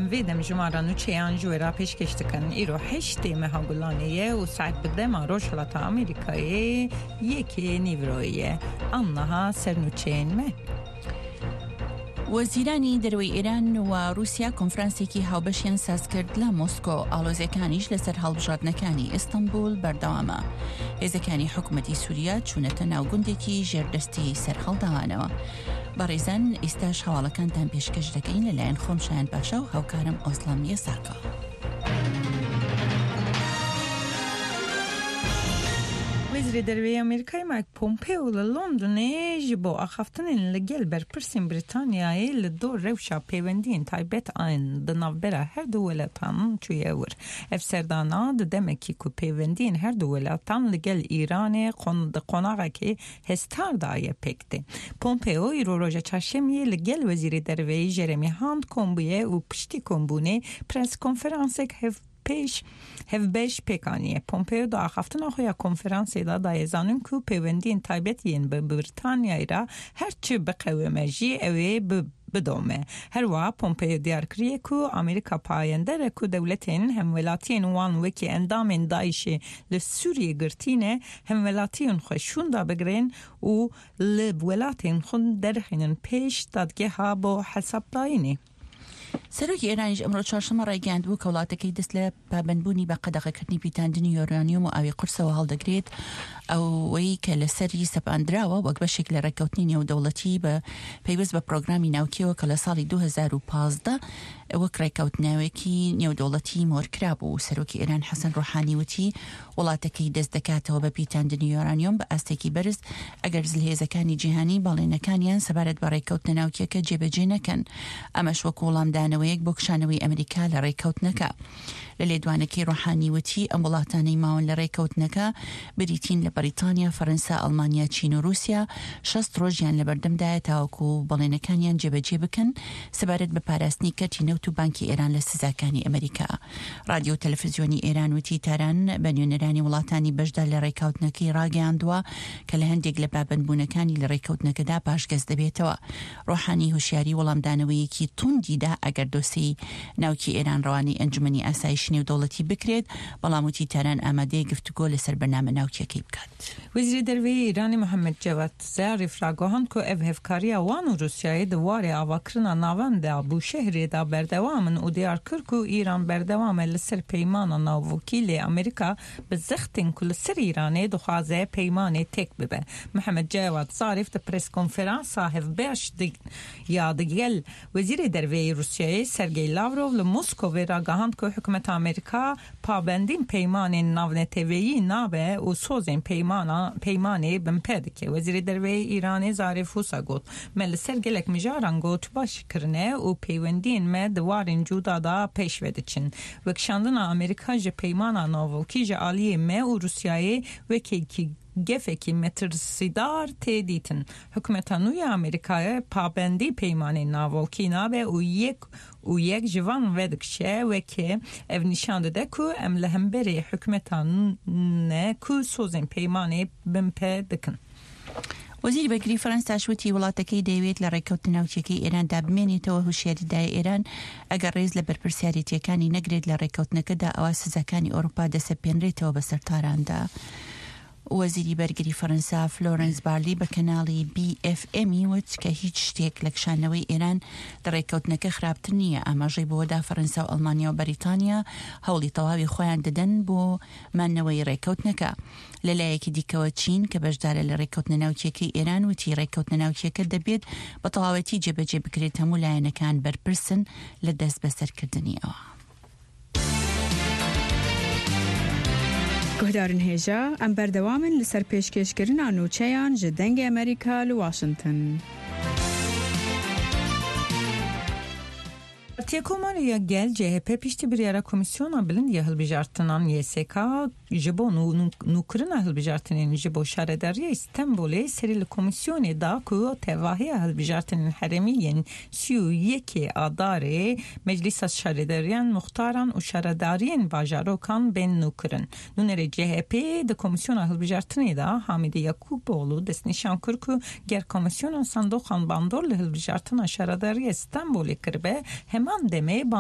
ویدم جمارانو چیان جویرا پیشکش دکن ایرو هشتی مهاگولانیه و سعید بدم روشلات آمریکایی یکی نیورویه آنها سرنوچین مه وەزیرانی دەرەوەی ئێران و رووسیا کۆنفرانسێکی هاوبەشیان ساز کرد لە مۆسکۆ. ئاڵۆزیەکانیش لەسەر هەڵبژاردنەکانی ئیستانبول بەردەوامە. هێزەکانی حکوومەتی سووریا چوونەتە ناوگوندێکی ژێردەستی سەرهەڵداوانەوە. بەڕێزان ئێستاش هەواڵەکانتان پێشکەش دەکەین لەلایەن خۆم شایان پاشا و هاوکارم ئۆسڵامیە ساکە. وزیر دەرەوەی ئەمریکای مایک پۆمپێو لە لۆندۆنێ بۆ ئاخافتنین لەگەڵ بەرپرسین بریتانیایە لە دۆ ڕێوشە پەیوەندیین تایبەت ئاین دناوبەرە هەردوو وەلاتان چوویەور. ئەف سەردانا دەمێکی کو پەیوەندیین هەردوو وەلاتان لەگەڵ ئیرانێ قۆناغێکی هێستاردایە پێکتێ. پۆمپێو ئیرۆ ڕۆژە چاشەمیە لەگەڵ وەزیری دەرەوەی ژێرەمی هاند کۆمبوویە و پشتی کۆمبوونێ پرەس کۆنفرانسێک هەفبەش پێکانیە. پۆمپێو دا ئاخافتنا خۆیان کۆنفرانسێدا دایەزانن کو پەیوەندیین تایبەتیین بە بریتانیایرا هەرچی بقەوێمەژی ئەوێ بدۆمە. هەروە پۆمپێو دیارکریە کو ئەمریکا پایەندەرە کو دەولەتین هەموێلاتیین وان وەکی ئەندامین داعشێ لە سووریە گرتینە هەموێلاتیین خۆشوندا بگرین و لە وێلاتین خۆن دەرخینن پێش دادگەها بۆ حەسابداینێ. سەرۆکی ئێرانیش ئەمڕۆ چوارشەممە ڕایگەاند بوو کە وڵاتەکەی دەست لە پابەندبوونی بە قەدەغەکردنی پیتاندنی یۆرانیۆم و ئاوی قورسەوە هەڵدەگرێت ئەوەی کە لەسەری سەپاندراوە وەک بەشێک لە ڕێککەوتنی نێودەوڵەتی بە پەیوەست بە پرۆگرامی ناوکیەوە کە لە ساڵی 2015 وەک ڕێککەوتناوێکی نێودەوڵەتی مۆرکرا بوو. سەرۆکی ئێران حەسەن ڕۆحانی وتی وڵاتەکەی دەست دەکاتەوە بە پیتاندنی یۆرانیۆم بە ئاستێکی بەرز ئەگەر زلهێزەکانی جیهانی باڵێنەکانیان سەبارەت بە ڕێککەوتنە ناوکیەکە جێبەجێ نەکەن. ئەمەش وەکو وەڵامدانەوەیەک بۆ کشانەوەی ئەمریکا لە ڕێککەوتنەکە. لە لێدوانەکەی ڕۆحانی وتی ئەم وڵاتانەی ماون لە ڕێککەوتنەکە بریتین لە بەریتانیا، فەرەنسا، ئەڵمانیا، چین و رووسیا 60 ڕۆژیان لە بەردەمدایە تاوەکو بەڵێنەکانیان جێبەجێ بکەن سەبارەت بە پاراستنی کەرتی نەوت و بانکی ئێران لە سزاکانی ئەمریکا. رادیۆ تەلەڤیزیۆنی ئێران وتی تاران بە نوێنەرانی وڵاتانی بەشدار لە ڕێککەوتنەکەی ڕاگەیاندووە کە لە هەندێک لە پابەندبوونەکانی لە ڕێککەوتنەکەدا پاشگەز دەبێتەوە. ڕۆحانی هوشیاری وەڵامدانەوەیەکی توندیدا ئەگەر دۆسی ناوکی ئێران ڕەوانی ئەنجومەنی ئاسایشی نێودەوڵەتی بکرێت، بەڵام وتی تاران ئامادەیە گفتوگۆ لەسەر بەرنامە ناوکیەکەی بکات. وزیری دەرەوەی ئیرانی محەممەد جەواد زاریف ڕاگەهاند کە ئەڤ هەفکاریە وان و رووسیای دووارێ ئاواکردنا ناوەندا بوو شەهرێدا بەردەوامن و دیار کرد و ئیران بەردەوامە لەسەر پەیمانە ناوڤۆکی لێ ئەمریکا بزەختین کو لەسەر ئیرانێ دخوازێ پەیمانێ تێک ببە. محەممەد جەواد زاریف دە پرس کۆنفرانسا هەفبەش یادگەل وزیری دەرەوەی رووسیای سەرگەی لاڤرۆڤ لە مۆسکۆڤێ ڕاگەهاند کە حکوومەت ئەمریکا پابەندین پەیمانên navneteviyî nabe û sozên peymanê binpê dike. Wezîrê Derveyê Îranê Zarif Hûsa got me li ser gelek mijaran got baş kirine û peywendiyên me di warên cuda da pêş ve diçin. Wekşandina Amerîka ji peymana navokî ji aliyê me û Rusyayê wekekî gefekî metirsidar tê dîtin. Hikûmeta nû ya Amerîkayê pabendî peymanên navokî nabe û yek ji van ve dikişe wekê ev nîşan dide ku em li hemberî hikûmeta ne ku sozên peymanê binpê dikin. وەزیری بەرگری فەرەنساش وتی وڵاتەکەی دەیەوێت لە ڕێککەوتنە ناوچەکەی ئێراندا بمێنێتەوە هوشیاریدای ئێران ئەگەر ڕێز لە بەرپرسیاریەتیەکانی نەگرێت لە ڕێککەوتنەکەدا ئەوە سزاکانی ئەوروپا دەسەپێنرێتەوە بە سەرتاراندا. وەزیری بەرگری فەرەنسا فلۆرنس بارلی بە کەناڵی BFM وت کە هیچ شتێک لە کشانەوەی ئێران لە ڕێککەوتنەکە خراپتر نییە. ئاماژەی بۆدا فەرەنسا و ئەڵمانیا و بەریتانیا هەوڵی تەواوی خۆیان دەدەن بۆ مانەوەی ڕێککەوتنەکە. لەلایەکی دیکەوە چین کە بەشدارە لە ڕێککەوتنە ناوچیەکەی ئێران وتی ڕێککەوتنە ناوچیەکە دەبێت بە تەواوەتی جێبەجێ بکرێت هەموو لایەنەکان بەرپرسن لە دەست بەسەرکردنی ئەوە. گهدارن هێژە ئەم بەردەوامن لەسەر پێشکەشکردنا نوچەیان ji dengê Amerîka li Washington. Partiya gel CHP piştî biryara Komîsyona Bilind ya Hilbijartinan YSK ji bo nûkirina hilbijartinên ji bo şaredariya İstanbulê serî li komisyonê da ku tevahiya hilbijartinên herêmiyên 31 Adarê Meclisa Şaredariyan Muxtaran û Şaredariyên bajarokan bên nûkirin. Nûnerê CHP di Komisyona Hilbijartinê da Hamidê Yakuboğlu destnîşan kir ku ger komisyona sandoqan bandor li hilbijartina şaredariya İstanbulê kiribe heman demê